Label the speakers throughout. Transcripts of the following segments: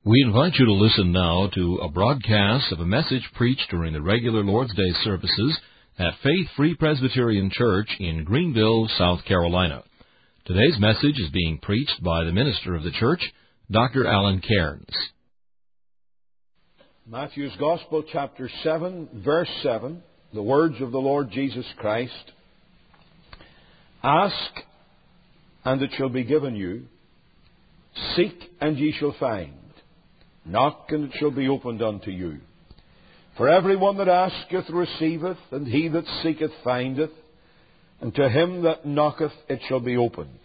Speaker 1: We invite you to listen now to a broadcast of a message preached during the regular Lord's Day services at Faith Free Presbyterian Church in Greenville, South Carolina. Today's message is being preached by the minister of the church, Dr. Alan Cairns.
Speaker 2: Matthew's Gospel, chapter 7, verse 7, the words of the Lord Jesus Christ. Ask, and it shall be given you. Seek, and ye shall find. Knock, and it shall be opened unto you. For everyone that asketh receiveth, and he that seeketh findeth, and to him that knocketh it shall be opened.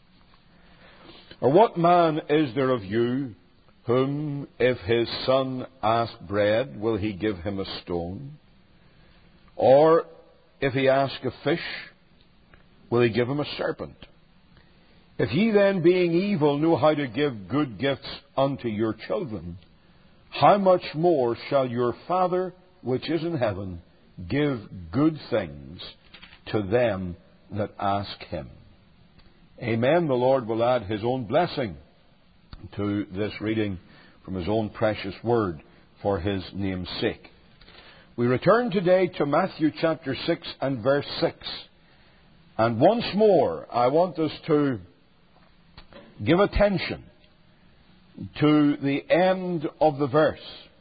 Speaker 2: Or what man is there of you, whom, if his son ask bread, will he give him a stone? Or, if he ask a fish, will he give him a serpent? If ye then, being evil, know how to give good gifts unto your children, how much more shall your Father which is in heaven give good things to them that ask him? Amen. The Lord will add his own blessing to this reading from his own precious word for his name's sake. We return today to Matthew chapter 6 and verse 6. And once more, I want us to give attention to the end of the verse.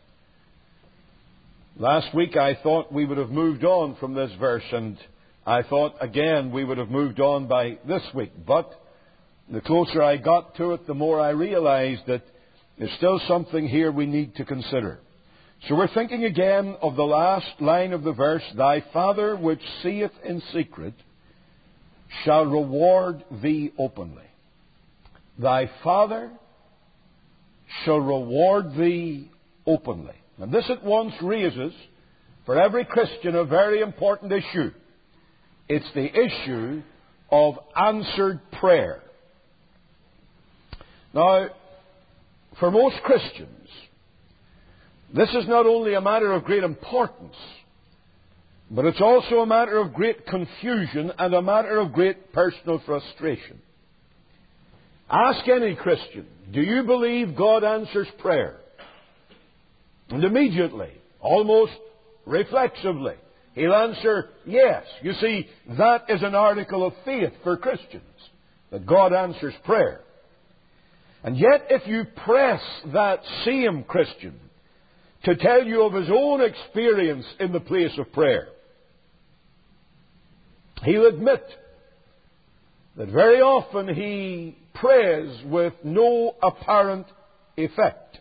Speaker 2: Last week I thought we would have moved on from this verse, and I thought again we would have moved on by this week. But the closer I got to it, the more I realized that there's still something here we need to consider. So we're thinking again of the last line of the verse, Thy Father which seeth in secret shall reward thee openly. Thy Father shall reward thee openly. And this at once raises, for every Christian, a very important issue. It's the issue of answered prayer. Now, for most Christians, this is not only a matter of great importance, but it's also a matter of great confusion and a matter of great personal frustration. Ask any Christian, do you believe God answers prayer? And immediately, almost reflexively, he'll answer yes. You see, that is an article of faith for Christians, that God answers prayer. And yet, if you press that same Christian to tell you of his own experience in the place of prayer, he'll admit that very often he prays with no apparent effect.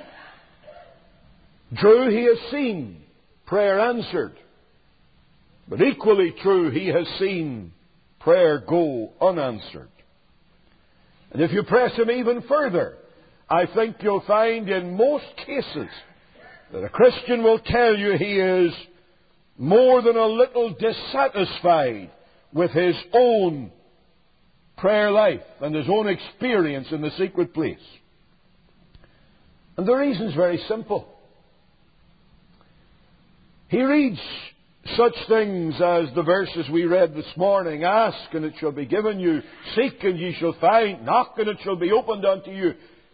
Speaker 2: True, he has seen prayer answered, but equally true, he has seen prayer go unanswered. And if you press him even further, I think you'll find in most cases that a Christian will tell you he is more than a little dissatisfied with his own prayer life and his own experience in the secret place. And the reason's very simple. He reads such things as the verses we read this morning. Ask, and it shall be given you. Seek, and ye shall find. Knock, and it shall be opened unto you.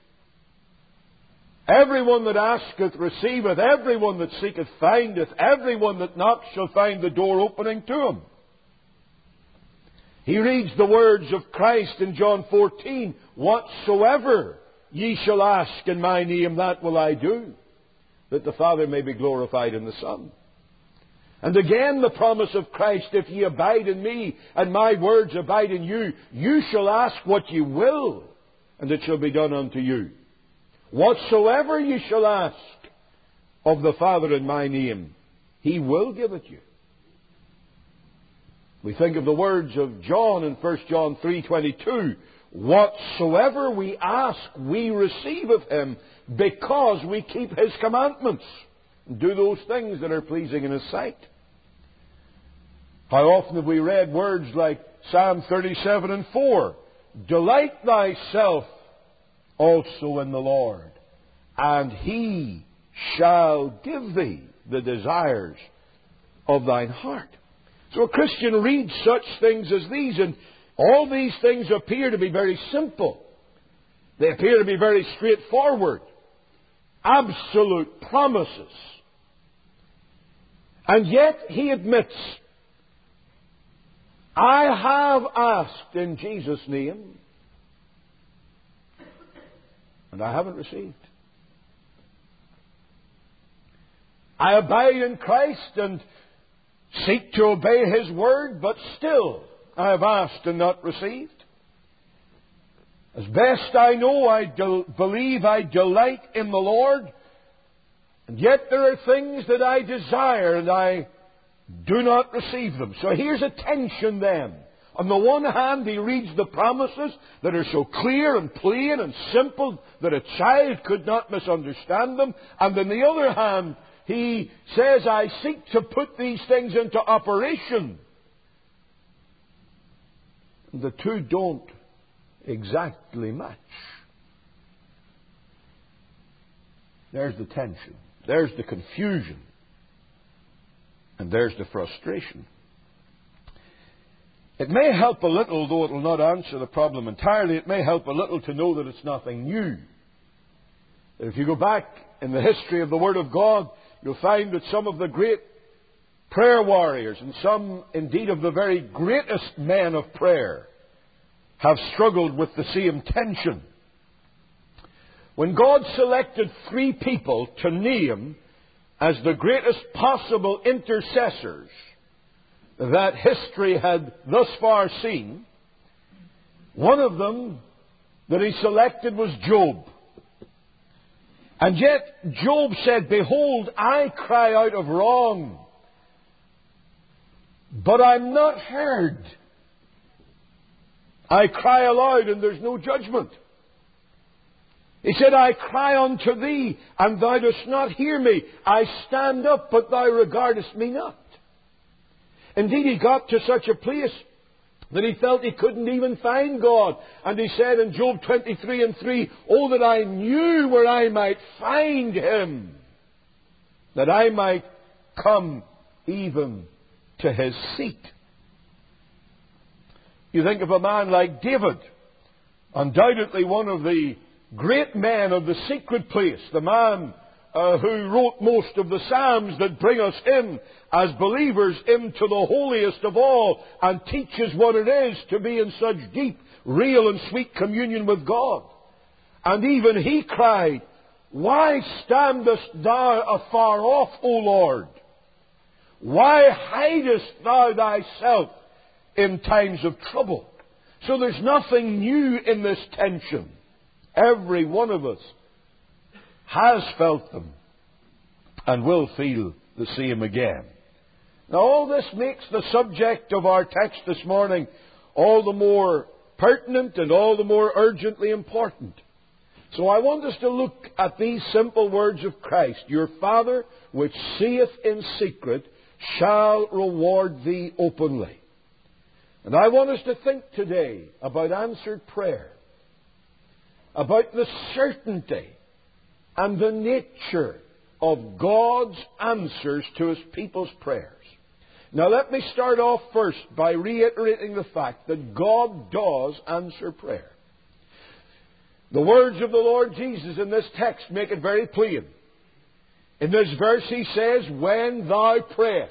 Speaker 2: Everyone that asketh receiveth. Everyone that seeketh findeth. Everyone that knocks shall find the door opening to him. He reads the words of Christ in John 14, Whatsoever ye shall ask in my name, that will I do, that the Father may be glorified in the Son. And again the promise of Christ, If ye abide in me, and my words abide in you, you shall ask what ye will, and it shall be done unto you. Whatsoever ye shall ask of the Father in my name, He will give it you. We think of the words of John in 1 John 3:22. Whatsoever we ask, we receive of Him, because we keep His commandments and do those things that are pleasing in His sight. How often have we read words like Psalm 37:4? Delight thyself also in the Lord, and He shall give thee the desires of thine heart. So a Christian reads such things as these, and all these things appear to be very simple. They appear to be very straightforward. absolute promises. And yet he admits, I have asked in Jesus' name, and I haven't received. I abide in Christ and seek to obey His word, but still I have asked and not received. As best I know, I believe I delight in the Lord, and yet there are things that I desire and I do not receive them. So here's a tension then. On the one hand, he reads the promises that are so clear and plain and simple that a child could not misunderstand them. And on the other hand, he says, I seek to put these things into operation. The two don't exactly match. There's the tension. There's the confusion. And there's the frustration. It may help a little, though it will not answer the problem entirely, it may help a little to know that it's nothing new. If you go back in the history of the Word of God, you'll find that some of the great prayer warriors, and some indeed of the very greatest men of prayer, have struggled with the same tension. When God selected 3 people to name as the greatest possible intercessors that history had thus far seen, one of them that He selected was Job. And yet Job said, Behold, I cry out of wrong, but I'm not heard. I cry aloud and there's no judgment. He said, I cry unto thee, and thou dost not hear me. I stand up, but thou regardest me not. Indeed, he got to such a place that he felt he couldn't even find God. And he said in Job 23:3, Oh, that I knew where I might find Him, that I might come even to His seat. You think of a man like David, undoubtedly one of the great men of the secret place, the man who wrote most of the Psalms that bring us in as believers into the holiest of all and teaches what it is to be in such deep, real and sweet communion with God. And even he cried, Why standest thou afar off, O Lord? Why hidest thou thyself in times of trouble? So there's nothing new in this tension. Every one of us has felt them and will feel the same again. Now all this makes the subject of our text this morning all the more pertinent and all the more urgently important. So I want us to look at these simple words of Christ. Your Father which seeth in secret shall reward thee openly. And I want us to think today about answered prayer, about the certainty and the nature of God's answers to His people's prayers. Now let me start off first by reiterating the fact that God does answer prayer. The words of the Lord Jesus in this text make it very plain. In this verse He says, When thou prayest,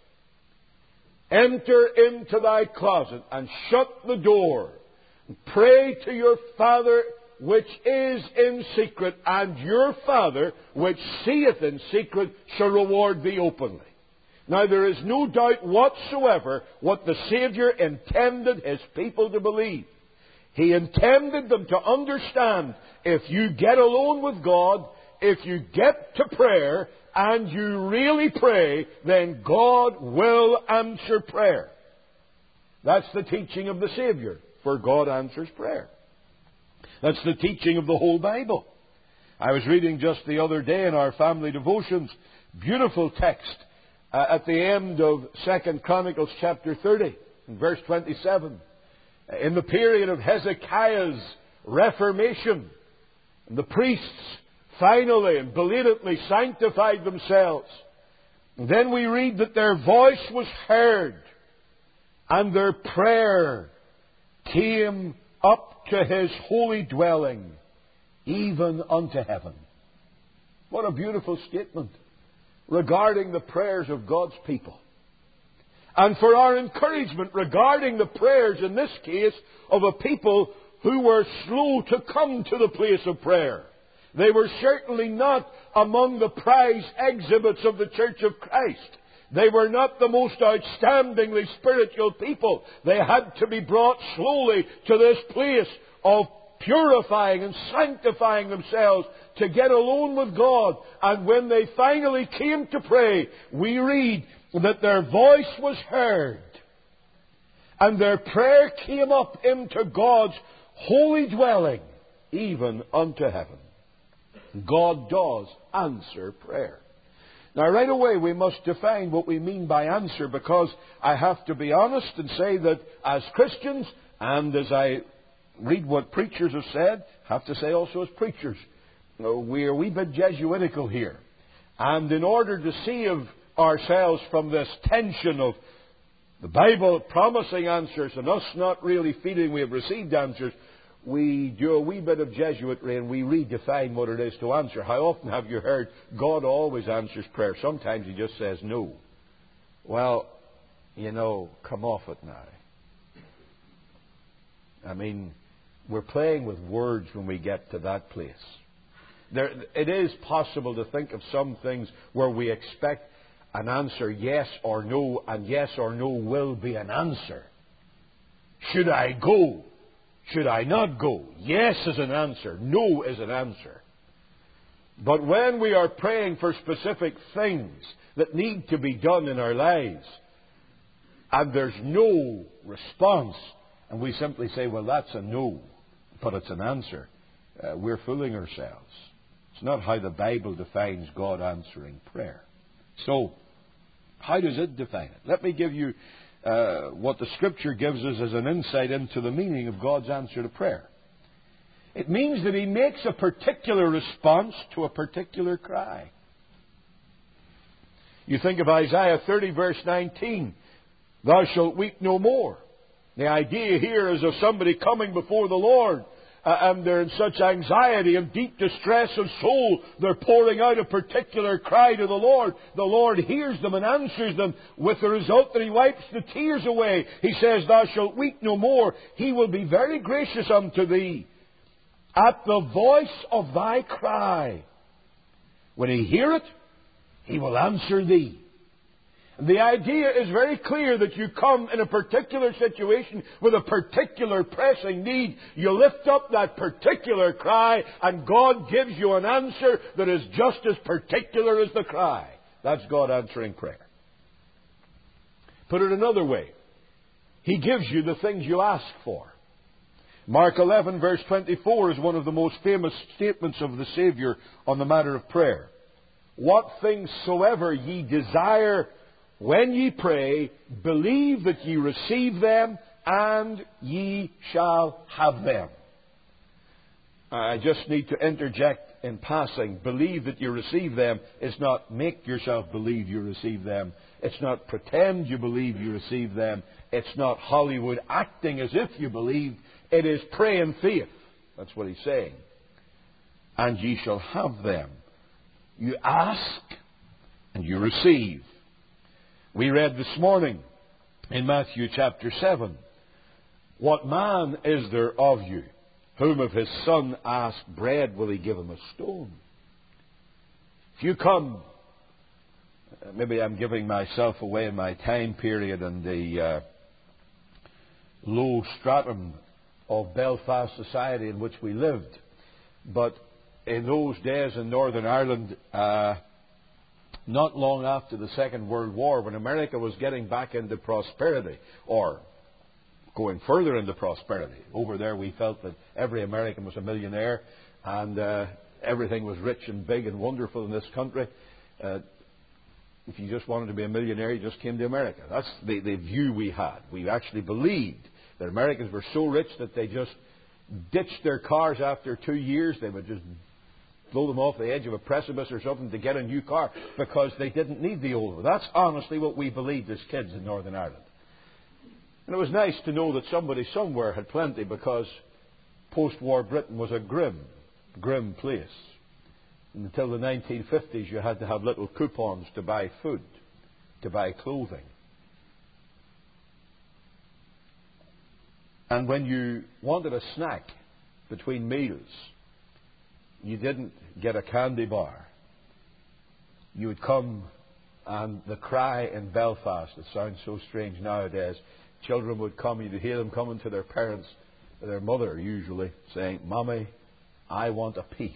Speaker 2: enter into thy closet and shut the door, and pray to your Father which is in secret, and your Father which seeth in secret shall reward thee openly. Now there is no doubt whatsoever what the Savior intended His people to believe. He intended them to understand, if you get alone with God, if you get to prayer, and you really pray, then God will answer prayer. That's the teaching of the Savior, for God answers prayer. That's the teaching of the whole Bible. I was reading just the other day in our family devotions, beautiful text at the end of 2 Chronicles chapter 30, in verse 27. In the period of Hezekiah's reformation, the priests finally and belatedly sanctified themselves. And then we read that their voice was heard and their prayer came up to His holy dwelling, even unto heaven. What a beautiful statement regarding the prayers of God's people. And for our encouragement regarding the prayers, in this case, of a people who were slow to come to the place of prayer. They were certainly not among the prize exhibits of the Church of Christ. They were not the most outstandingly spiritual people. They had to be brought slowly to this place of purifying and sanctifying themselves to get alone with God. And when they finally came to pray, we read that their voice was heard and their prayer came up into God's holy dwelling, even unto heaven. God does answer prayer. Now, right away, we must define what we mean by answer, because I have to be honest and say that as Christians, and as I read what preachers have said, have to say also as preachers, we're a wee bit Jesuitical here. And in order to save ourselves from this tension of the Bible promising answers and us not really feeling we have received answers, we do a wee bit of Jesuitry and we redefine what it is to answer. How often have you heard God always answers prayer? Sometimes He just says no. Well, come off it now. I mean, we're playing with words when we get to that place. It is possible to think of some things where we expect an answer yes or no, and yes or no will be an answer. Should I go? Should I not go? Yes is an answer. No is an answer. But when we are praying for specific things that need to be done in our lives, and there's no response, and we simply say, well, that's a no, but it's an answer, we're fooling ourselves. It's not how the Bible defines God answering prayer. So, how does it define it? Let me give you what the Scripture gives us as an insight into the meaning of God's answer to prayer. It means that He makes a particular response to a particular cry. You think of Isaiah 30, verse 19. Thou shalt weep no more. The idea here is of somebody coming before the Lord, and they're in such anxiety and deep distress of soul, they're pouring out a particular cry to the Lord. The Lord hears them and answers them, with the result that He wipes the tears away. He says, Thou shalt weep no more. He will be very gracious unto thee at the voice of thy cry. When He hear it, He will answer thee. The idea is very clear that you come in a particular situation with a particular pressing need. You lift up that particular cry, and God gives you an answer that is just as particular as the cry. That's God answering prayer. Put it another way, He gives you the things you ask for. Mark 11, verse 24 is one of the most famous statements of the Savior on the matter of prayer. What things soever ye desire when ye pray, believe that ye receive them, and ye shall have them. I just need to interject in passing. Believe that you receive them is not make yourself believe you receive them. It's not pretend you believe you receive them. It's not Hollywood acting as if you believe. It is pray in faith. That's what He's saying. And ye shall have them. You ask, and you receive. We read this morning in Matthew chapter 7, What man is there of you, whom if his son ask bread, will he give him a stone? If you come, maybe I'm giving myself away in my time period and the low stratum of Belfast society in which we lived, but in those days in Northern Ireland, not long after the Second World War, when America was getting back into prosperity, or going further into prosperity. Over there we felt that every American was a millionaire, and everything was rich and big and wonderful in this country. If you just wanted to be a millionaire, you just came to America. That's the view we had. We actually believed that Americans were so rich that they just ditched their cars after 2 years. They would just blow them off the edge of a precipice or something to get a new car because they didn't need the old one. That's honestly what we believed as kids in Northern Ireland. And it was nice to know that somebody somewhere had plenty, because post-war Britain was a grim, grim place. Until the 1950s, you had to have little coupons to buy food, to buy clothing. And when you wanted a snack between meals, you didn't get a candy bar. You would come, and the cry in Belfast, it sounds so strange nowadays, children would come, you'd hear them coming to their parents, their mother usually, saying, "Mommy, I want a piece."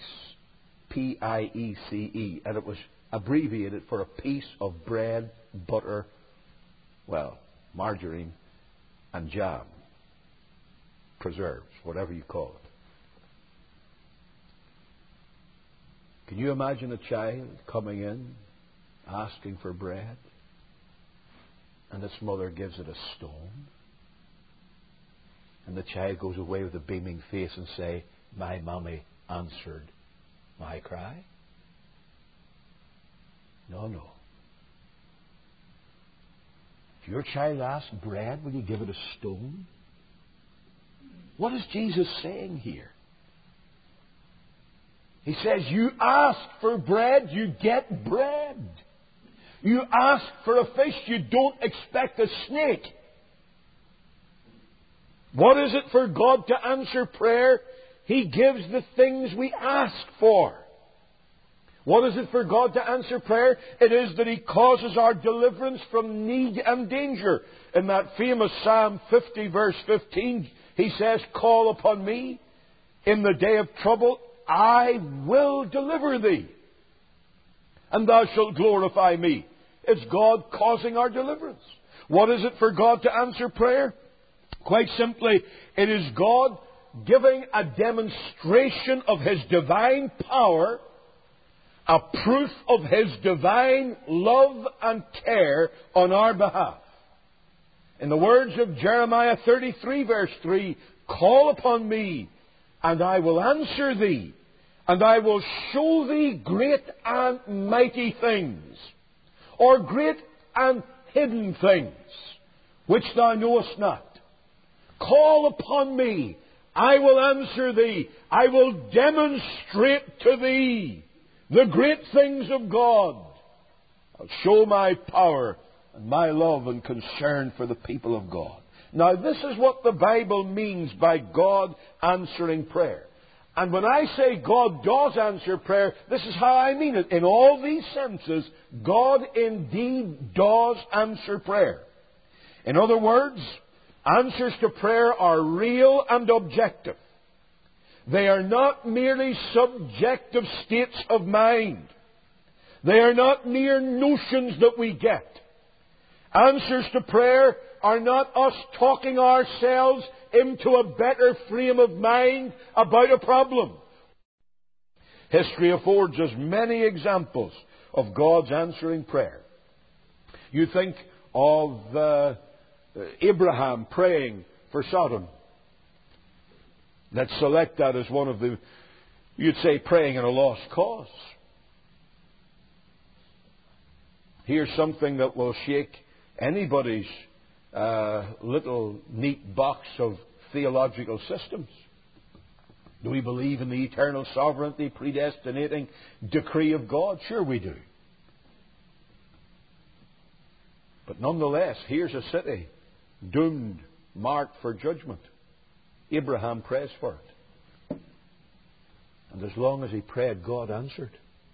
Speaker 2: Piece. And it was abbreviated for a piece of bread, butter, margarine, and jam. Preserves, whatever you call it. Can you imagine a child coming in, asking for bread, and its mother gives it a stone? And the child goes away with a beaming face and say, "My mommy answered my cry"? No. If your child asks bread, will you give it a stone? What is Jesus saying here? He says, you ask for bread, you get bread. You ask for a fish, you don't expect a snake. What is it for God to answer prayer? He gives the things we ask for. What is it for God to answer prayer? It is that He causes our deliverance from need and danger. In that famous Psalm 50 verse 15, He says, "Call upon me in the day of trouble, I will deliver thee, and thou shalt glorify me." It's God causing our deliverance. What is it for God to answer prayer? Quite simply, it is God giving a demonstration of His divine power, a proof of His divine love and care on our behalf. In the words of Jeremiah 33 verse 3, "Call upon me, and I will answer thee, and I will show thee great and mighty things," or great and hidden things, which thou knowest not. Call upon me, I will answer thee, I will demonstrate to thee the great things of God. I'll show my power and my love and concern for the people of God. Now, this is what the Bible means by God answering prayer. And when I say God does answer prayer, this is how I mean it. In all these senses, God indeed does answer prayer. In other words, answers to prayer are real and objective. They are not merely subjective states of mind. They are not mere notions that we get. Answers to prayer are not us talking ourselves into a better frame of mind about a problem. History affords us many examples of God's answering prayer. You think of Abraham praying for Sodom. Let's select that as one of the, you'd say, praying in a lost cause. Here's something that will shake anybody's little neat box of theological systems. Do we believe in the eternal sovereignty, predestinating decree of God? Sure we do. But nonetheless, here's a city doomed, marked for judgment. Abraham prays for it. And as long as he prayed, God answered.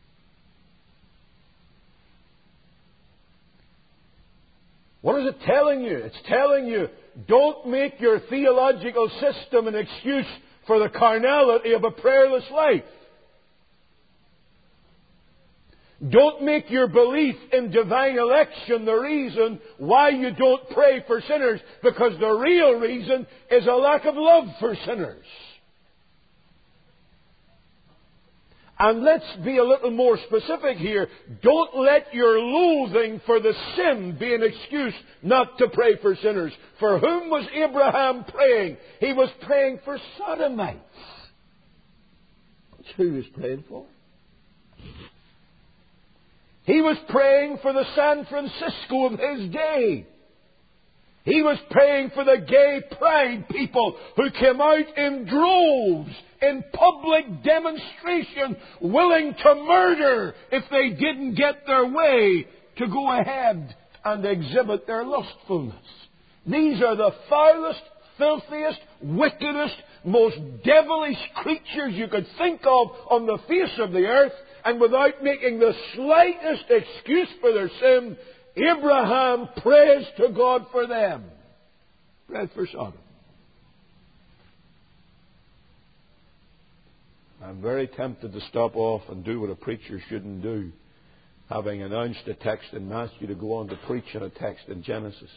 Speaker 2: What is it telling you? It's telling you, don't make your theological system an excuse for the carnality of a prayerless life. Don't make your belief in divine election the reason why you don't pray for sinners, because the real reason is a lack of love for sinners. And let's be a little more specific here. Don't let your loathing for the sin be an excuse not to pray for sinners. For whom was Abraham praying? He was praying for sodomites. That's who he was praying for. He was praying for the San Francisco of his day. He was praying for the gay pride people who came out in droves, in public demonstration, willing to murder if they didn't get their way, to go ahead and exhibit their lustfulness. These are the foulest, filthiest, wickedest, most devilish creatures you could think of on the face of the earth, and without making the slightest excuse for their sin, Abraham prays to God for them. Prayed for Sodom. I'm very tempted to stop off and do what a preacher shouldn't do, having announced a text in Matthew, to go on to preach on a text in Genesis.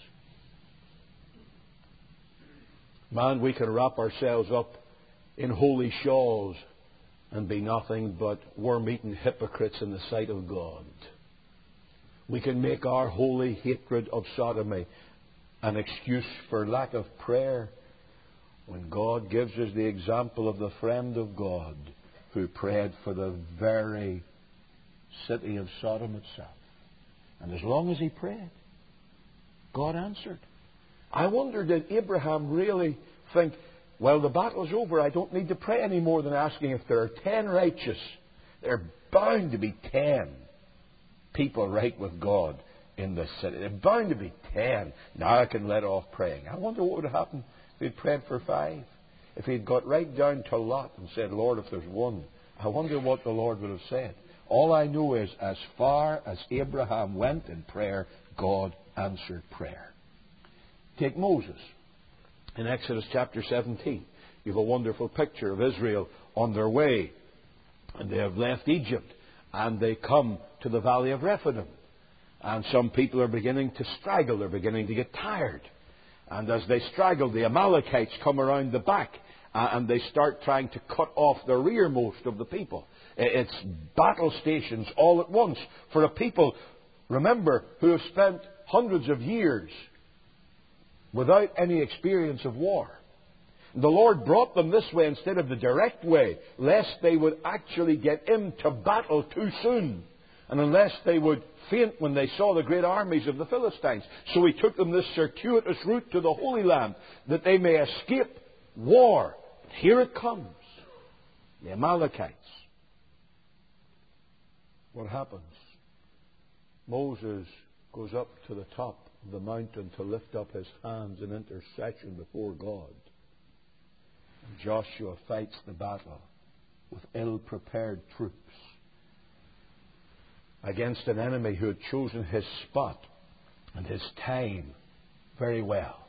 Speaker 2: Man, we can wrap ourselves up in holy shawls and be nothing but worm-eaten hypocrites in the sight of God. We can make our holy hatred of sodomy an excuse for lack of prayer, when God gives us the example of the friend of God who prayed for the very city of Sodom itself. And as long as he prayed, God answered. I wonder, did Abraham really think, well, the battle's over, I don't need to pray any more than asking if there are 10 righteous. There are bound to be 10 people right with God in this city. There are bound to be 10. Now I can let off praying. I wonder what would happen if he'd prayed for 5. If he'd got right down to Lot and said, Lord, if there's 1, I wonder what the Lord would have said. All I know is, as far as Abraham went in prayer, God answered prayer. Take Moses. In Exodus chapter 17, you have a wonderful picture of Israel on their way. And they have left Egypt, and they come to the valley of Rephidim. And some people are beginning to straggle. They're beginning to get tired. And as they straggle, the Amalekites come around the back, and they start trying to cut off the rearmost of the people. It's battle stations all at once for a people, remember, who have spent hundreds of years without any experience of war. The Lord brought them this way instead of the direct way, lest they would actually get into battle too soon, and unless they would faint when they saw the great armies of the Philistines. So He took them this circuitous route to the Holy Land, that they may escape war. But here it comes. The Amalekites. What happens? Moses goes up to the top of the mountain to lift up his hands in intercession before God. And Joshua fights the battle with ill-prepared troops against an enemy who had chosen his spot and his time very well.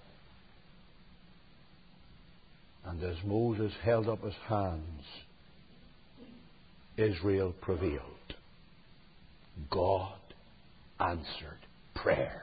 Speaker 2: And as Moses held up his hands, Israel prevailed. God answered prayer.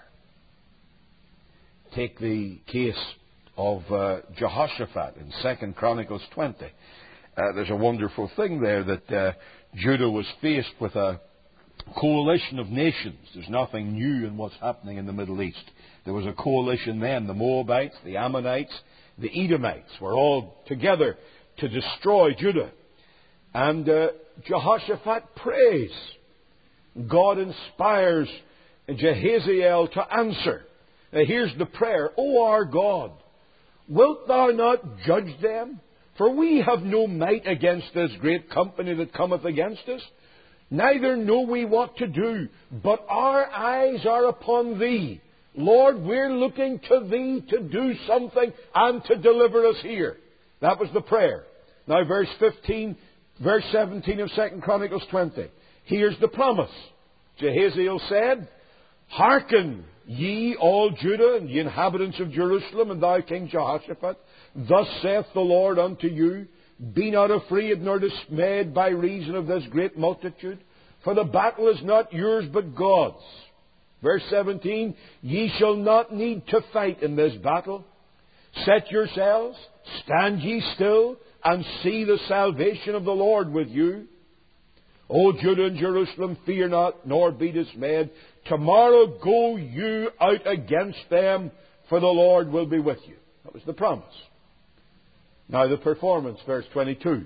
Speaker 2: Take the case of Jehoshaphat in 2 Chronicles 20. There's a wonderful thing there that Judah was faced with a coalition of nations. There's nothing new in what's happening in the Middle East. There was a coalition then. The Moabites, the Ammonites, the Edomites were all together to destroy Judah. And Jehoshaphat prays. God inspires Jehaziel to answer. Now here's the prayer. O our God, wilt thou not judge them? For we have no might against this great company that cometh against us. Neither know we what to do, but our eyes are upon Thee. Lord, we're looking to Thee to do something and to deliver us here. That was the prayer. Now verse 17 of 2 Chronicles 20. Here's the promise. Jehaziel said, Hearken, ye all Judah and ye inhabitants of Jerusalem, and thou King Jehoshaphat, thus saith the Lord unto you, Be not afraid nor dismayed by reason of this great multitude, for the battle is not yours but God's. Verse 17, Ye shall not need to fight in this battle. Set yourselves, stand ye still, and see the salvation of the Lord with you. O Judah and Jerusalem, fear not, nor be dismayed. Tomorrow go you out against them, for the Lord will be with you. That was the promise. Now the performance, verse 22.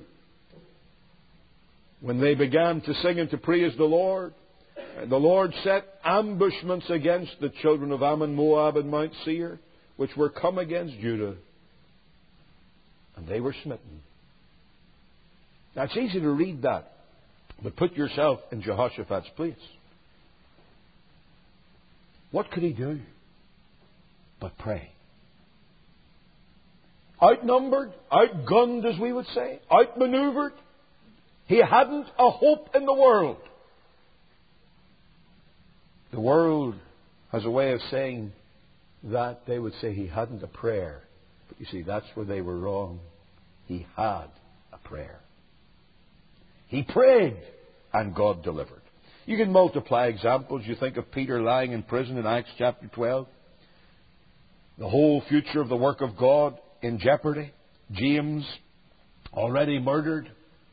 Speaker 2: When they began to sing and to praise the Lord set ambushments against the children of Ammon, Moab, and Mount Seir. which were come against Judah, and they were smitten. Now, it's easy to read that, but put yourself in Jehoshaphat's place. What could he do but pray? Outnumbered, outgunned, as we would say, outmaneuvered. He hadn't a hope in the world. The world has a way of saying that. They would say he hadn't a prayer. But you see, that's where they were wrong. He had a prayer. He prayed, and God delivered. You can multiply examples. You think of Peter lying in prison in Acts chapter 12. The whole future of the work of God in jeopardy. James, already murdered.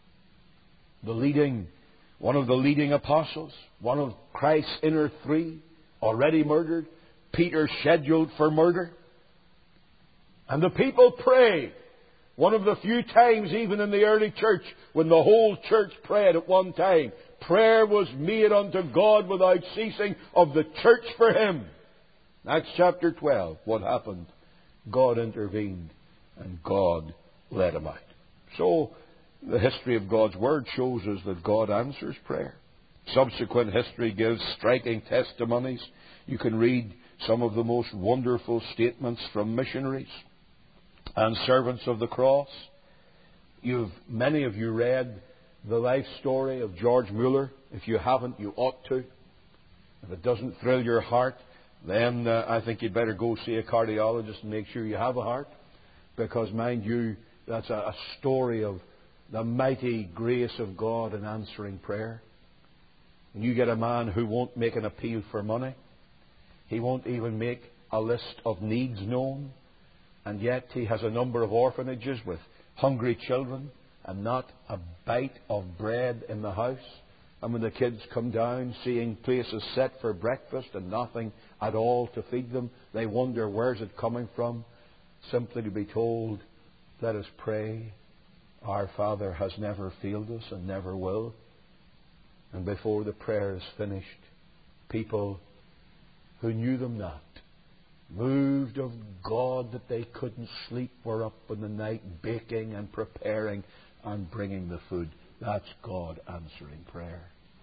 Speaker 2: One of the leading apostles. One of Christ's inner three, already murdered. Peter scheduled for murder. And the people prayed. One of the few times, even in the early church, when the whole church prayed at one time. Prayer was made unto God without ceasing of the church for Him. Acts chapter 12. What happened? God intervened and God led him out. So, the history of God's Word shows us that God answers prayer. Subsequent history gives striking testimonies. You can read some of the most wonderful statements from missionaries and servants of the cross. Many of you read the life story of George Mueller. If you haven't, you ought to. If it doesn't thrill your heart, then I think you'd better go see a cardiologist and make sure you have a heart. Because, mind you, that's a story of the mighty grace of God in answering prayer. And you get a man who won't make an appeal for money. He won't even make a list of needs known. And yet he has a number of orphanages with hungry children and not a bite of bread in the house. And when the kids come down, seeing places set for breakfast and nothing at all to feed them, they wonder, where's it coming from? Simply to be told, let us pray. Our Father has never failed us and never will. And before the prayer is finished, people who knew them not, moved of God that they couldn't sleep, were up in the night baking and preparing and bringing the food. That's God answering prayer.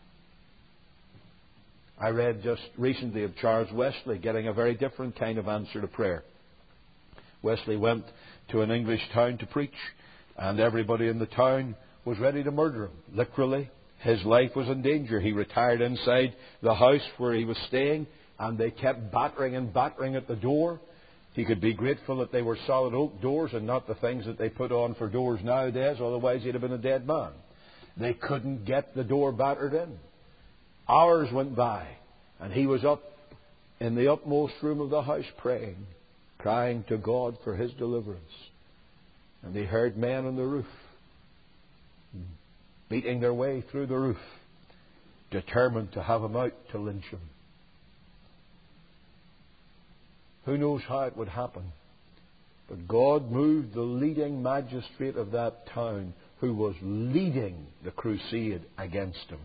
Speaker 2: I read just recently of Charles Wesley getting a very different kind of answer to prayer. Wesley went to an English town to preach, and everybody in the town was ready to murder him. Literally, his life was in danger. He retired inside the house where he was staying, and they kept battering and battering at the door. He could be grateful that they were solid oak doors and not the things that they put on for doors nowadays, otherwise he'd have been a dead man. They couldn't get the door battered in. Hours went by, and he was up in the upmost room of the house praying, crying to God for his deliverance. And they heard men on the roof beating their way through the roof, determined to have him out to lynch him. Who knows how it would happen? But God moved the leading magistrate of that town, who was leading the crusade against him,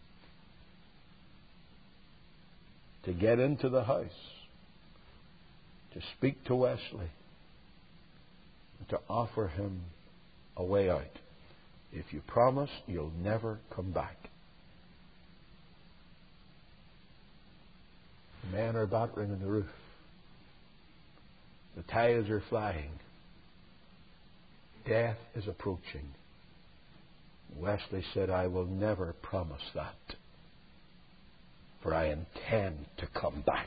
Speaker 2: to get into the house, to speak to Wesley, and to offer him a way out. If you promise, you'll never come back. The men are battering on the roof. The tiles are flying. Death is approaching. Wesley said, I will never promise that, for I intend to come back.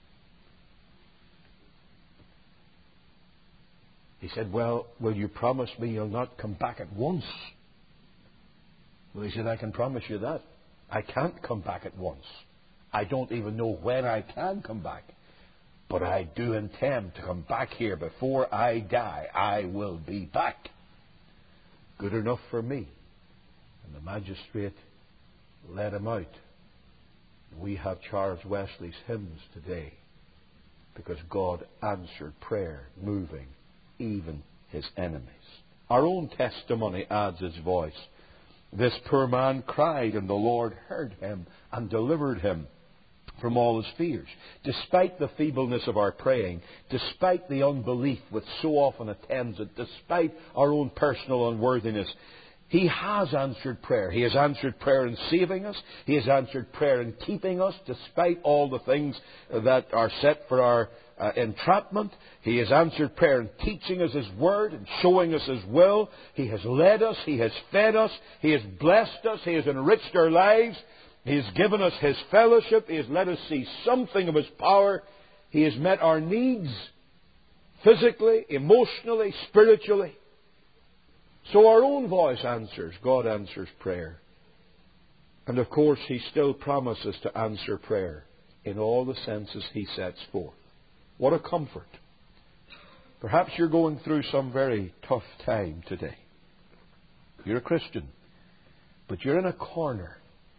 Speaker 2: He said, well, will you promise me you'll not come back at once? Well, he said, I can promise you that. I can't come back at once. I don't even know when I can come back. But I do intend to come back here before I die. I will be back. Good enough for me. And the magistrate led him out. We have Charles Wesley's hymns today because God answered prayer, moving even his enemies. Our own testimony adds its voice. This poor man cried, and the Lord heard him and delivered him from all his fears. Despite the feebleness of our praying, despite the unbelief which so often attends it, despite our own personal unworthiness, He has answered prayer. He has answered prayer in saving us. He has answered prayer in keeping us, despite all the things that are set for our entrapment. He has answered prayer in teaching us His Word and showing us His will. He has led us. He has fed us. He has blessed us. He has enriched our lives. He has given us His fellowship. He has let us see something of His power. He has met our needs physically, emotionally, spiritually. So our own voice answers. God answers prayer. And of course, He still promises to answer prayer in all the senses He sets forth. What a comfort. Perhaps you're going through some very tough time today. You're a Christian, but you're in a corner.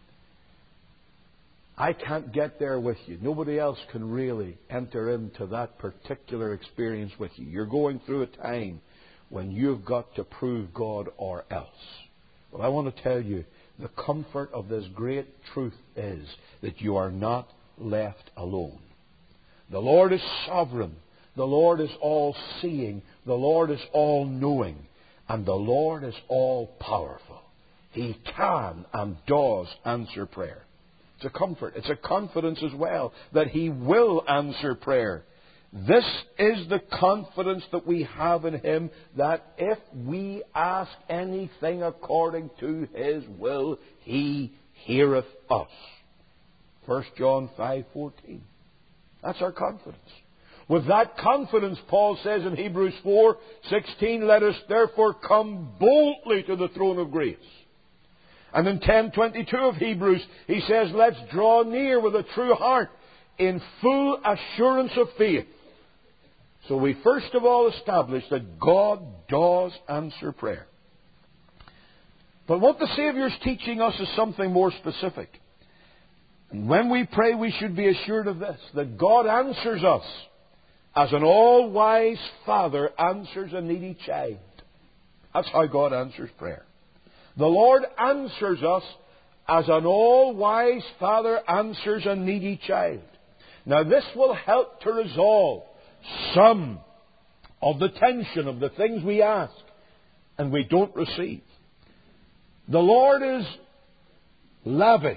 Speaker 2: I can't get there with you. Nobody else can really enter into that particular experience with you. You're going through a time when you've got to prove God or else. Well, I want to tell you, the comfort of this great truth is that you are not left alone. The Lord is sovereign. The Lord is all-seeing. The Lord is all-knowing. And the Lord is all-powerful. He can and does answer prayer. It's a comfort. It's a confidence as well that He will answer prayer. This is the confidence that we have in Him, that if we ask anything according to His will, He heareth us. 1 John 5:14. That's our confidence. With that confidence, Paul says in Hebrews 4:16, let us therefore come boldly to the throne of grace. And in 10:22 of Hebrews, he says, let's draw near with a true heart in full assurance of faith. So we first of all establish that God does answer prayer. But what the Savior is teaching us is something more specific. And when we pray, we should be assured of this, that God answers us as an all-wise father answers a needy child. That's how God answers prayer. The Lord answers us as an all-wise father answers a needy child. Now this will help to resolve some of the tension of the things we ask and we don't receive. The Lord is lavish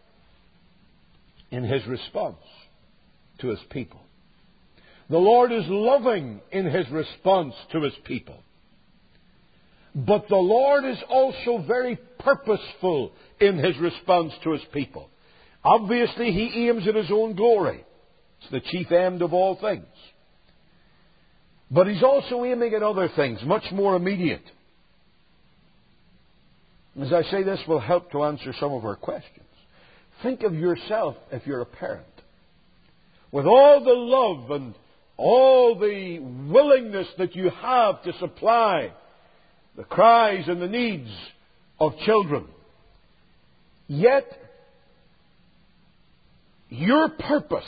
Speaker 2: in His response to His people. The Lord is loving in His response to His people. But the Lord is also very purposeful in His response to His people. Obviously, He aims at His own glory. It's the chief end of all things. But He's also aiming at other things, much more immediate. As I say, this will help to answer some of our questions. Think of yourself if you're a parent. With all the love and all the willingness that you have to supply the cries and the needs of children. Yet, your purpose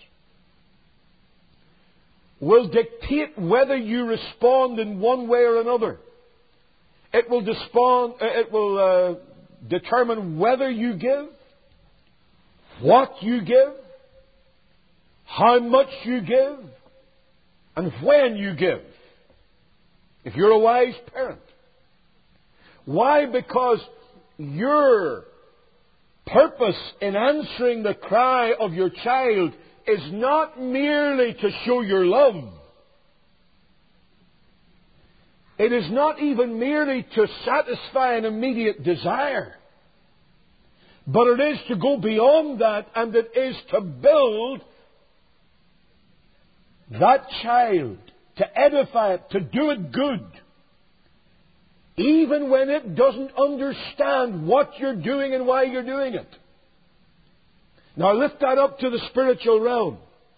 Speaker 2: will dictate whether you respond in one way or another. It will determine whether you give, what you give, how much you give, and when you give. If you're a wise parent. Why? Because your purpose in answering the cry of your child is not merely to show your love. It is not even merely to satisfy an immediate desire. But it is to go beyond that, and it is to build that child, to edify it, to do it good. Even when it doesn't understand what you're doing and why you're doing it. Now lift that up to the spiritual realm.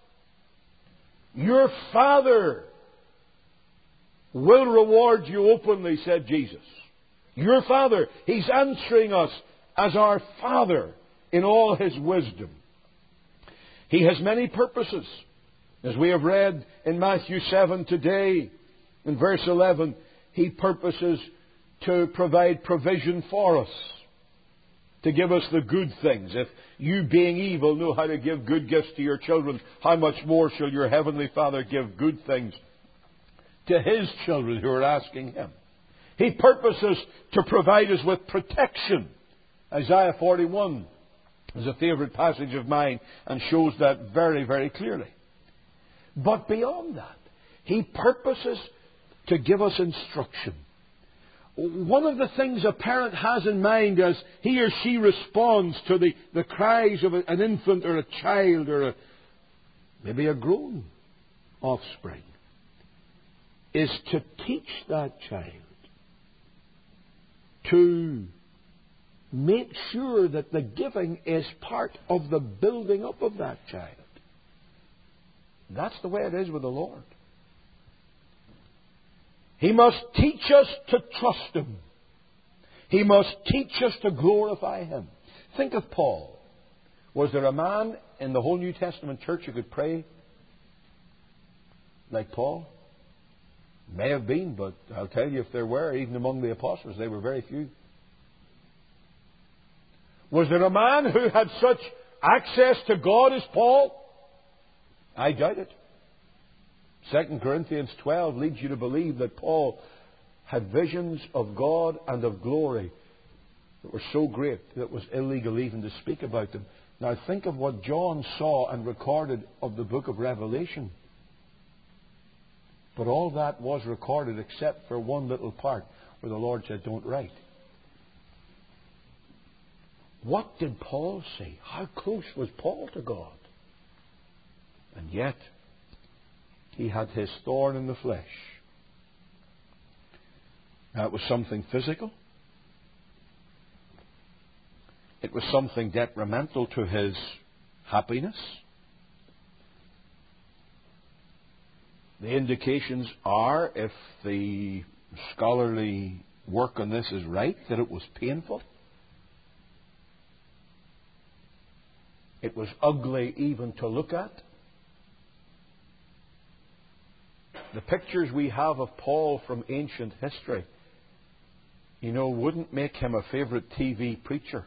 Speaker 2: Your Father will reward you openly, said Jesus. Your Father, He's answering us as our Father in all His wisdom. He has many purposes. As we have read in Matthew 7 today, in verse 11, He purposes to provide provision for us. to give us the good things. If you, being evil, know how to give good gifts to your children, how much more shall your heavenly Father give good things to His children who are asking Him? He purposes to provide us with protection. Isaiah 41 is a favourite passage of mine and shows that very, very clearly. But beyond that, He purposes to give us instruction. One of the things a parent has in mind as he or she responds to the cries of an infant or a child or maybe a grown offspring is to teach that child to make sure that the giving is part of the building up of that child. That's the way it is with the Lord. He must teach us to trust Him. He must teach us to glorify Him. Think of Paul. Was there a man in the whole New Testament church who could pray like Paul? May have been, but I'll tell you, if there were, even among the apostles, they were very few. Was there a man who had such access to God as Paul? I doubt it. 2 Corinthians 12 leads you to believe that Paul had visions of God and of glory that were so great that it was illegal even to speak about them. Now think of what John saw and recorded of the book of Revelation. But all that was recorded except for one little part where the Lord said, don't write. What did Paul see? How close was Paul to God? And yet, he had his thorn in the flesh. Now, it was something physical. It was something detrimental to his happiness. The indications are, if the scholarly work on this is right, that it was painful. It was ugly even to look at. The pictures we have of Paul from ancient history, wouldn't make him a favourite TV preacher.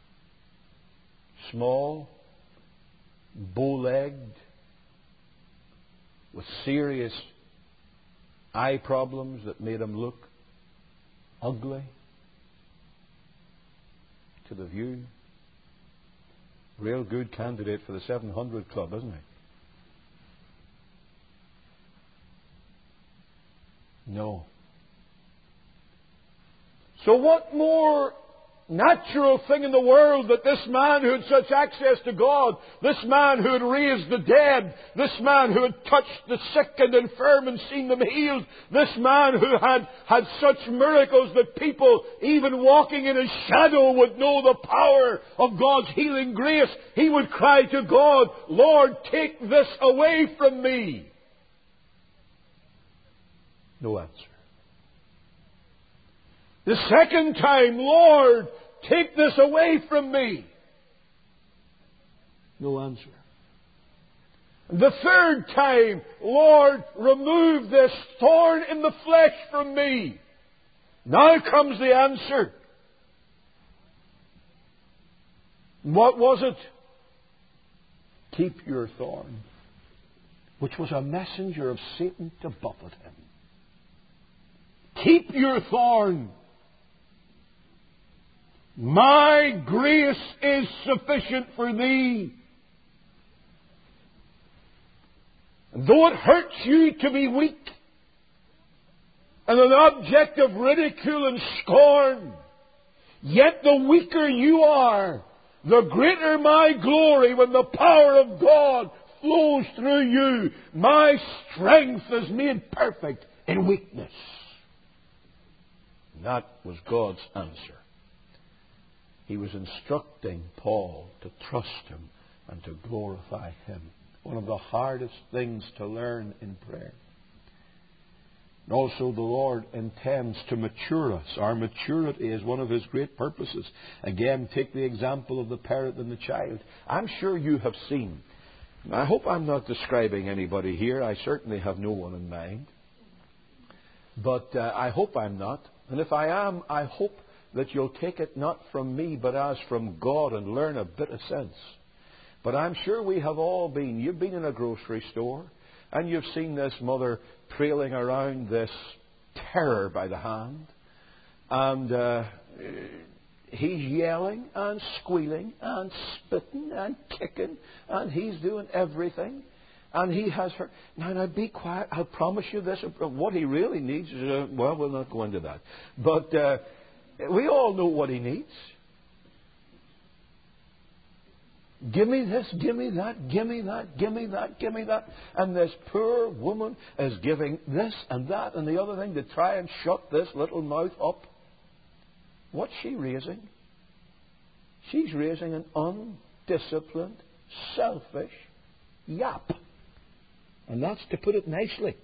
Speaker 2: Small, bow-legged, with serious eye problems that made him look ugly to the view. Real good candidate for the 700 Club, isn't he? No. So what more natural thing in the world that this man who had such access to God, this man who had raised the dead, this man who had touched the sick and infirm and seen them healed, this man who had such miracles that people, even walking in his shadow, would know the power of God's healing grace, he would cry to God, Lord, take this away from me. No answer. The second time, Lord, take this away from me. No answer. The third time, Lord, remove this thorn in the flesh from me. Now comes the answer. What was it? Keep your thorn, which was a messenger of Satan to buffet him. Keep your thorn. My grace is sufficient for thee. And though it hurts you to be weak and an object of ridicule and scorn, yet the weaker you are, the greater my glory when the power of God flows through you. My strength is made perfect in weakness. And that was God's answer. He was instructing Paul to trust Him and to glorify Him. One of the hardest things to learn in prayer. And also the Lord intends to mature us. Our maturity is one of His great purposes. Again, take the example of the parent and the child. I'm sure you have seen. I hope I'm not describing anybody here. I certainly have no one in mind. But I hope I'm not. And if I am, I hope that you'll take it not from me, but as from God, and learn a bit of sense. But I'm sure we have all been. You've been in a grocery store, and you've seen this mother trailing around this terror by the hand. And he's yelling and squealing and spitting and kicking, and he's doing everything. And he has her. Now, be quiet. I'll promise you this. What he really needs is, well, we'll not go into that. But we all know what he needs. Give me this, give me that, give me that, give me that, give me that. And this poor woman is giving this and that and the other thing to try and shut this little mouth up. What's she raising? She's raising an undisciplined, selfish yap. And that's to put it nicely.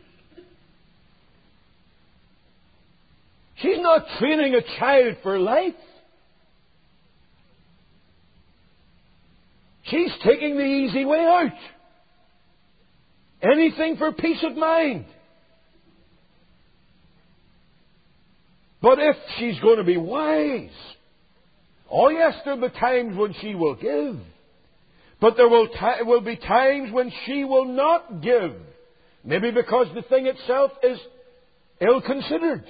Speaker 2: She's not training a child for life. She's taking the easy way out. Anything for peace of mind. But if she's going to be wise, oh yes, there'll be times when she will give. But there will be times when she will not give. Maybe because the thing itself is ill-considered.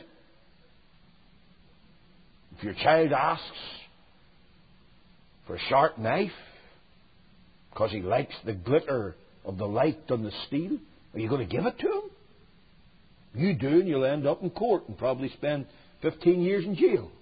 Speaker 2: If your child asks for a sharp knife because he likes the glitter of the light on the steel, are you going to give it to him? You do, and you'll end up in court and probably spend 15 years in jail.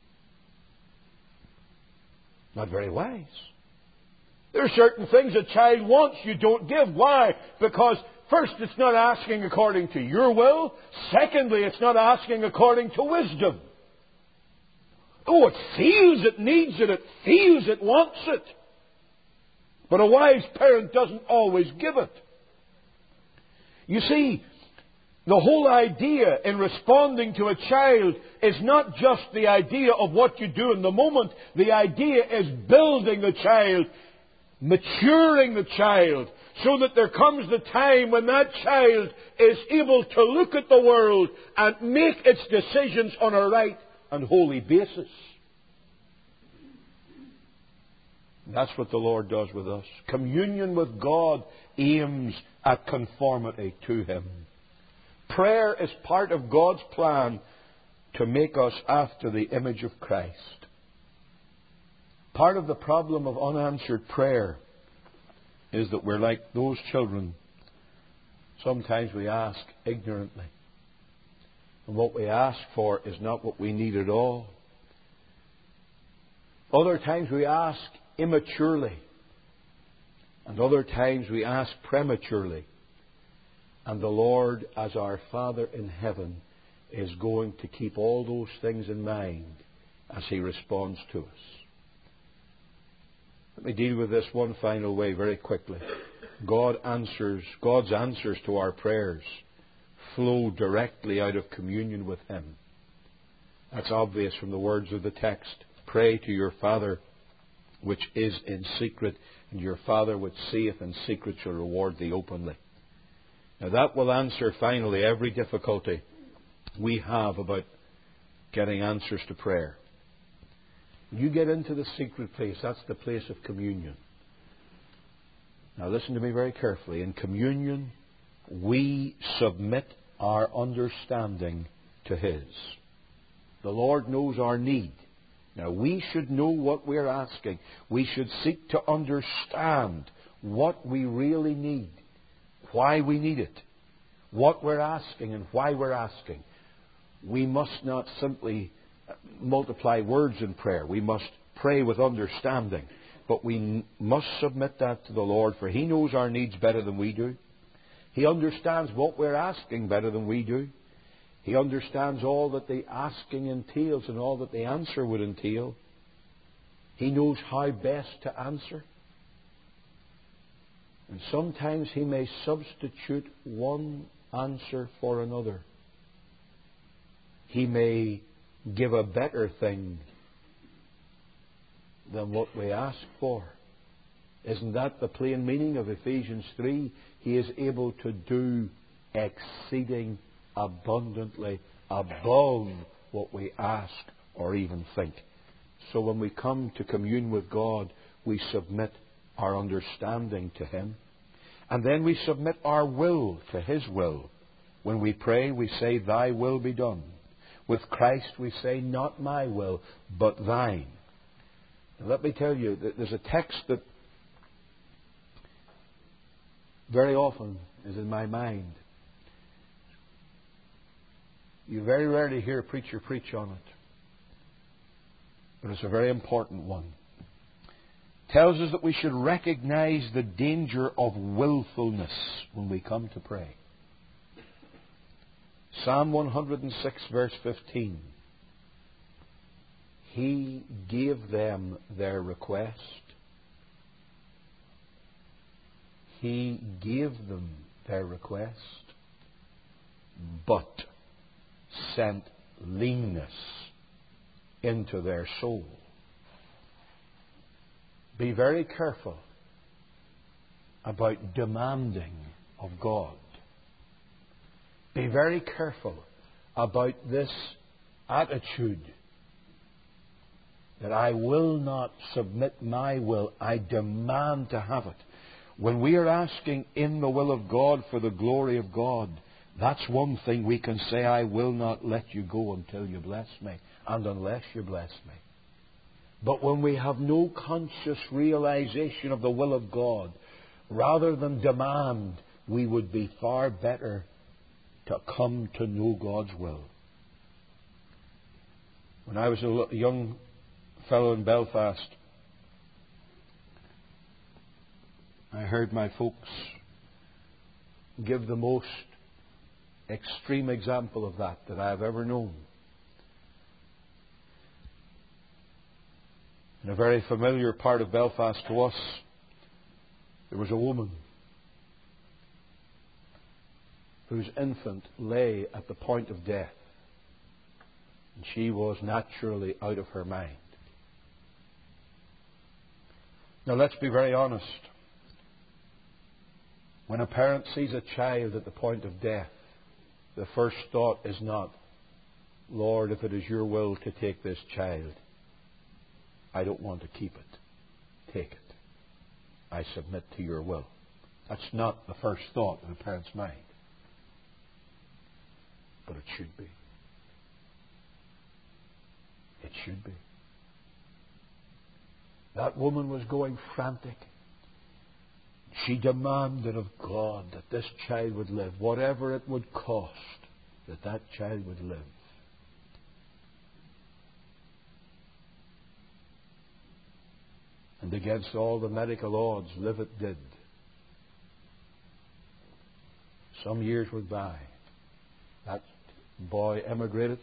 Speaker 2: Not very wise. There are certain things a child wants you don't give. Why? Because first, it's not asking according to your will. Secondly, it's not asking according to wisdom. Oh, it feels it needs it. It feels it wants it. But a wise parent doesn't always give it. You see, the whole idea in responding to a child is not just the idea of what you do in the moment. The idea is building the child, maturing the child, so that there comes the time when that child is able to look at the world and make its decisions on a right and holy basis. That's what the Lord does with us. Communion with God aims at conformity to Him. Prayer is part of God's plan to make us after the image of Christ. Part of the problem of unanswered prayer is that we're like those children. Sometimes we ask ignorantly. And what we ask for is not what we need at all. Other times we ask immaturely. And other times we ask prematurely. And the Lord, as our Father in heaven, is going to keep all those things in mind as He responds to us. Let me deal with this one final way very quickly. God's answers to our prayers flow directly out of communion with Him. That's obvious from the words of the text. Pray to your Father which is in secret, and your Father which seeth in secret shall reward thee openly. Now that will answer finally every difficulty we have about getting answers to prayer. When you get into the secret place, that's the place of communion. Now listen to me very carefully. In communion, we submit our understanding to His. The Lord knows our need. Now we should know what we're asking. We should seek to understand what we really need, why we need it, what we're asking and why we're asking. We must not simply multiply words in prayer. We must pray with understanding. But we must submit that to the Lord, for He knows our needs better than we do. He understands what we're asking better than we do. He understands all that the asking entails and all that the answer would entail. He knows how best to answer. And sometimes He may substitute one answer for another. He may give a better thing than what we ask for. Isn't that the plain meaning of Ephesians 3? He is able to do exceeding abundantly above what we ask or even think. So when we come to commune with God, we submit our understanding to Him. And then we submit our will to His will. When we pray, we say, Thy will be done. With Christ, we say, Not my will, but Thine. And let me tell you, that there's a text that very often is in my mind. You very rarely hear a preacher preach on it. But it's a very important one. It tells us that we should recognize the danger of willfulness when we come to pray. Psalm 106, verse 15. He gave them their request. He gave them their request, but sent leanness into their soul. Be very careful about demanding of God. Be very careful about this attitude that I will not submit my will, I demand to have it. When we are asking in the will of God for the glory of God, that's one thing we can say, I will not let you go until you bless me, and unless you bless me. But when we have no conscious realization of the will of God, rather than demand, we would be far better to come to know God's will. When I was a young fellow in Belfast, I heard my folks give the most extreme example of that I have ever known. In a very familiar part of Belfast to us, there was a woman whose infant lay at the point of death, and she was naturally out of her mind. Now let's be very honest. When a parent sees a child at the point of death, the first thought is not, Lord, if it is your will to take this child, I don't want to keep it. Take it. I submit to your will. That's not the first thought in a parent's mind. But it should be. It should be. That woman was going frantic. She demanded of God that this child would live, whatever it would cost, that child would live. And against all the medical odds, live it did. Some years went by. That boy emigrated.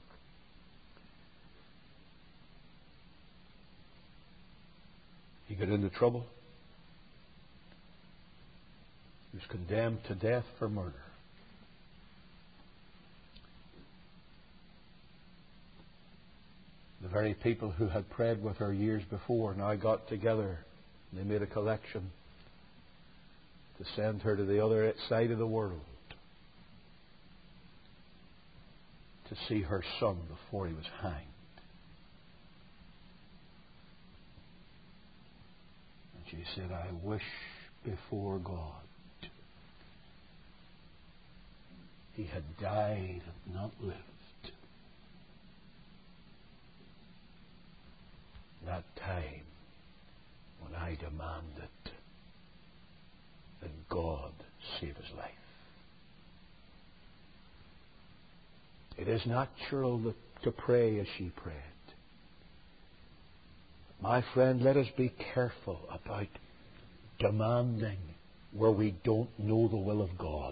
Speaker 2: He got into trouble. He was condemned to death for murder. The very people who had prayed with her years before now got together. They made a collection to send her to the other side of the world to see her son before he was hanged. And she said, I wish before God he had died and not lived. That time when I demanded that God save his life. It is natural to pray as she prayed. My friend, let us be careful about demanding where we don't know the will of God.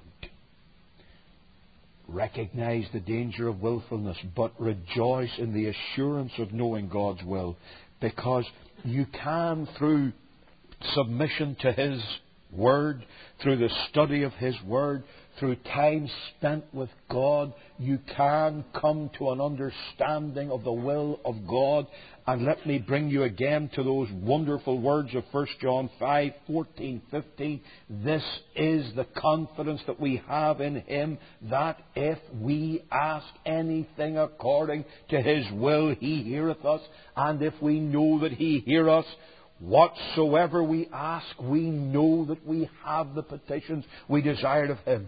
Speaker 2: Recognize the danger of willfulness, but rejoice in the assurance of knowing God's will, because you can, through submission to His Word, through the study of His Word, through time spent with God, you can come to an understanding of the will of God, And let me bring you again to those wonderful words of 1 John 5, 14, 15. This is the confidence that we have in Him, that if we ask anything according to His will, He heareth us. And if we know that He heareth us, whatsoever we ask, we know that we have the petitions we desired of Him.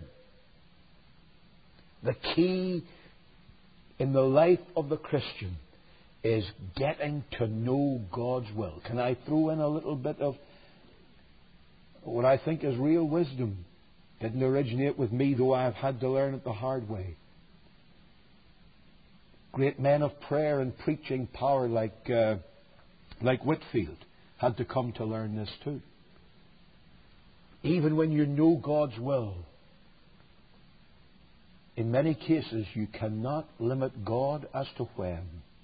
Speaker 2: The key in the life of the Christian is getting to know God's will. Can I throw in a little bit of what I think is real wisdom? Didn't originate with me, though I've had to learn it the hard way. Great men of prayer and preaching power like Whitfield had to come to learn this too. Even when you know God's will, in many cases you cannot limit God as to when.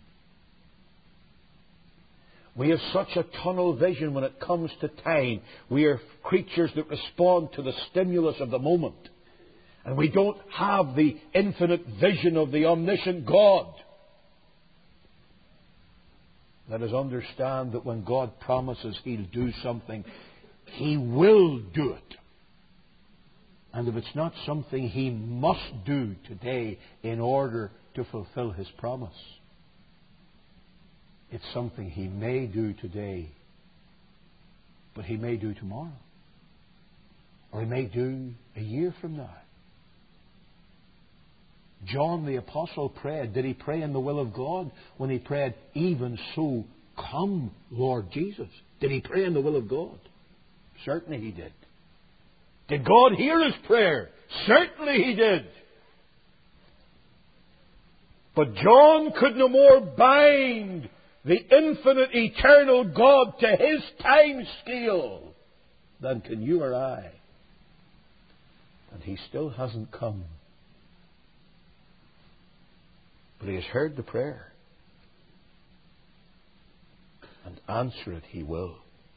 Speaker 2: We have such a tunnel vision when it comes to time. We are creatures that respond to the stimulus of the moment. And we don't have the infinite vision of the omniscient God. Let us understand that when God promises He'll do something, He will do it. And if it's not something He must do today in order to fulfill His promise, it's something He may do today, but He may do tomorrow. Or He may do a year from now. John the Apostle prayed. Did he pray in the will of God when he prayed, "Even so, come, Lord Jesus"? Did he pray in the will of God? Certainly he did. Did God hear his prayer? Certainly He did. But John could no more bind the infinite, eternal God to His time scale than can you or I. And He still hasn't come. But He has heard the prayer. And answer it He will.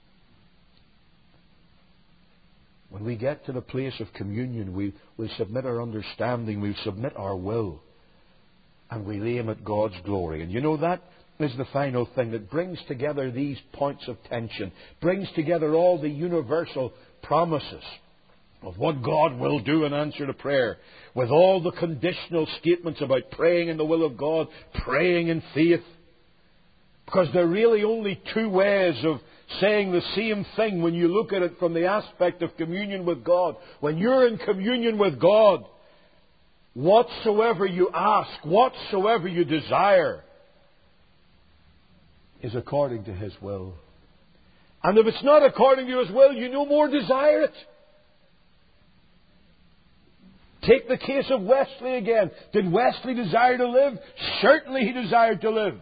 Speaker 2: When we get to the place of communion, we'll submit our understanding, we'll submit our will, and we'll aim at God's glory. And you know, that is the final thing that brings together these points of tension, brings together all the universal promises of what God will do in answer to prayer, with all the conditional statements about praying in the will of God, praying in faith. Because there are really only two ways of saying the same thing when you look at it from the aspect of communion with God. When you're in communion with God, whatsoever you ask, whatsoever you desire, is according to His will. And if it's not according to His will, you no more desire it. Take the case of Wesley again. Did Wesley desire to live? Certainly he desired to live.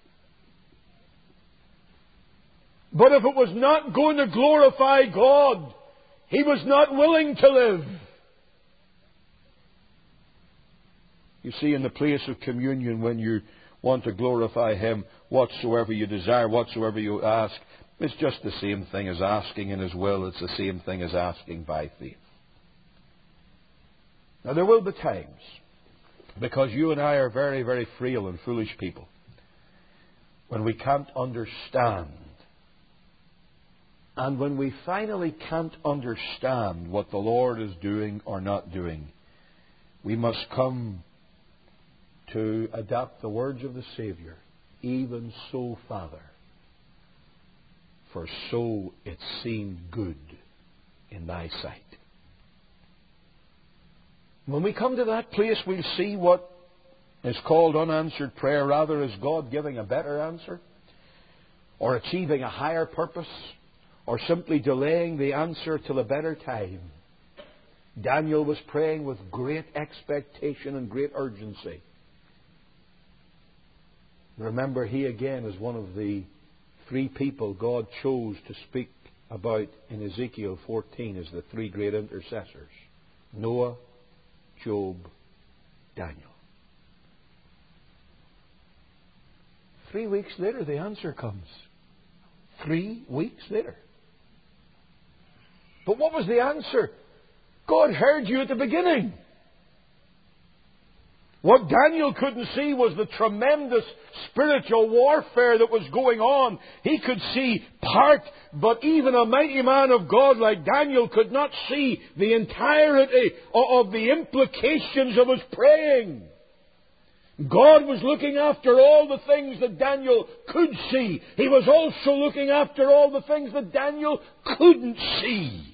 Speaker 2: But if it was not going to glorify God, he was not willing to live. You see, in the place of communion, when you want to glorify Him, whatsoever you desire, whatsoever you ask, it's just the same thing as asking in His will. It's the same thing as asking by faith. Now, there will be times, because you and I are very, very frail and foolish people, when we can't understand. And when we finally can't understand what the Lord is doing or not doing, we must come to adapt the words of the Saviour. Even so, Father, for so it seemed good in Thy sight. When we come to that place, we'll see what is called unanswered prayer rather as God giving a better answer, or achieving a higher purpose, or simply delaying the answer till a better time. Daniel was praying with great expectation and great urgency. Remember, he again is one of the three people God chose to speak about in Ezekiel 14 as the three great intercessors: Noah, Job, Daniel. 3 weeks later, the answer comes. 3 weeks later. But what was the answer? God heard you at the beginning. What Daniel couldn't see was the tremendous spiritual warfare that was going on. He could see part, but even a mighty man of God like Daniel could not see the entirety of the implications of his praying. God was looking after all the things that Daniel could see. He was also looking after all the things that Daniel couldn't see.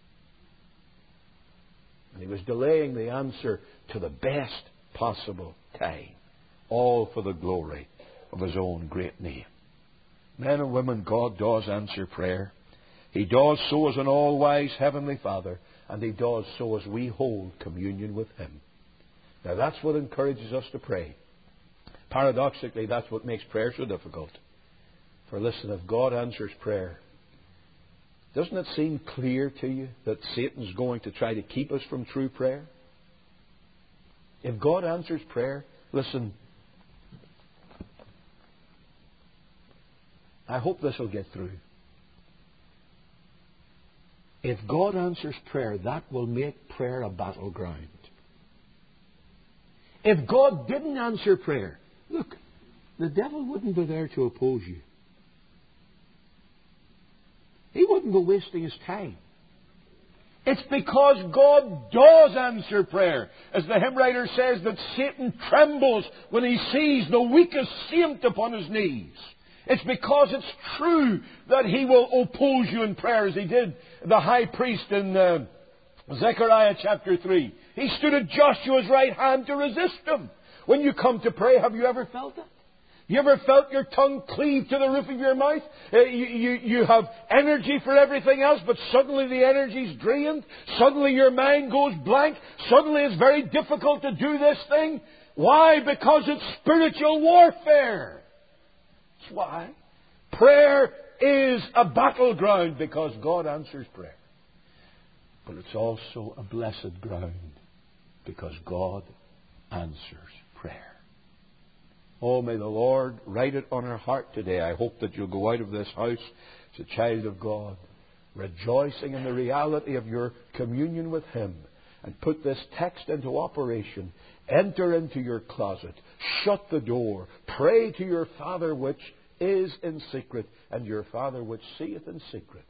Speaker 2: And he was delaying the answer to the best possible time, all for the glory of His own great name. Men and women, God does answer prayer. He does so as an all-wise Heavenly Father, and He does so as we hold communion with Him. Now that's what encourages us to pray. Paradoxically, that's what makes prayer so difficult. For listen, if God answers prayer, doesn't it seem clear to you that Satan's going to try to keep us from true prayer? If God answers prayer, listen, I hope this will get through. If God answers prayer, that will make prayer a battleground. If God didn't answer prayer, look, the devil wouldn't be there to oppose you. He wouldn't be wasting his time. It's because God does answer prayer. As the hymn writer says, that Satan trembles when he sees the weakest saint upon his knees. It's because it's true that he will oppose you in prayer, as he did the high priest in Zechariah chapter 3. He stood at Joshua's right hand to resist him. When you come to pray, have you ever felt that? You ever felt your tongue cleave to the roof of your mouth? You have energy for everything else, but suddenly the energy's drained. Suddenly your mind goes blank. Suddenly it's very difficult to do this thing. Why? Because it's spiritual warfare. That's why. Prayer is a battleground because God answers prayer. But it's also a blessed ground because God answers prayer. Oh, may the Lord write it on our heart today. I hope that you'll go out of this house as a child of God, rejoicing in the reality of your communion with Him, and put this text into operation. Enter into your closet, shut the door, pray to your Father which is in secret, and your Father which seeth in secret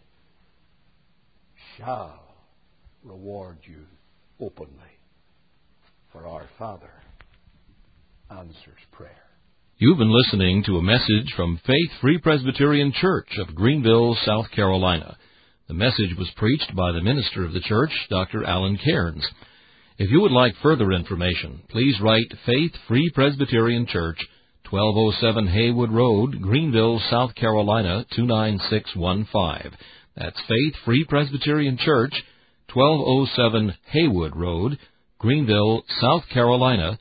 Speaker 2: shall reward you openly. For our Father answers prayer.
Speaker 1: You've been listening to a message from Faith Free Presbyterian Church of Greenville, South Carolina. The message was preached by the minister of the church, Dr. Alan Cairns. If you would like further information, please write Faith Free Presbyterian Church, 1207 Haywood Road, Greenville, South Carolina, 29615. That's Faith Free Presbyterian Church, 1207 Haywood Road, Greenville, South Carolina,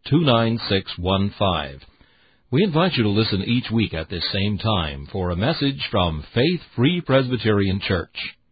Speaker 1: 29615. We invite you to listen each week at this same time for a message from Faith Free Presbyterian Church.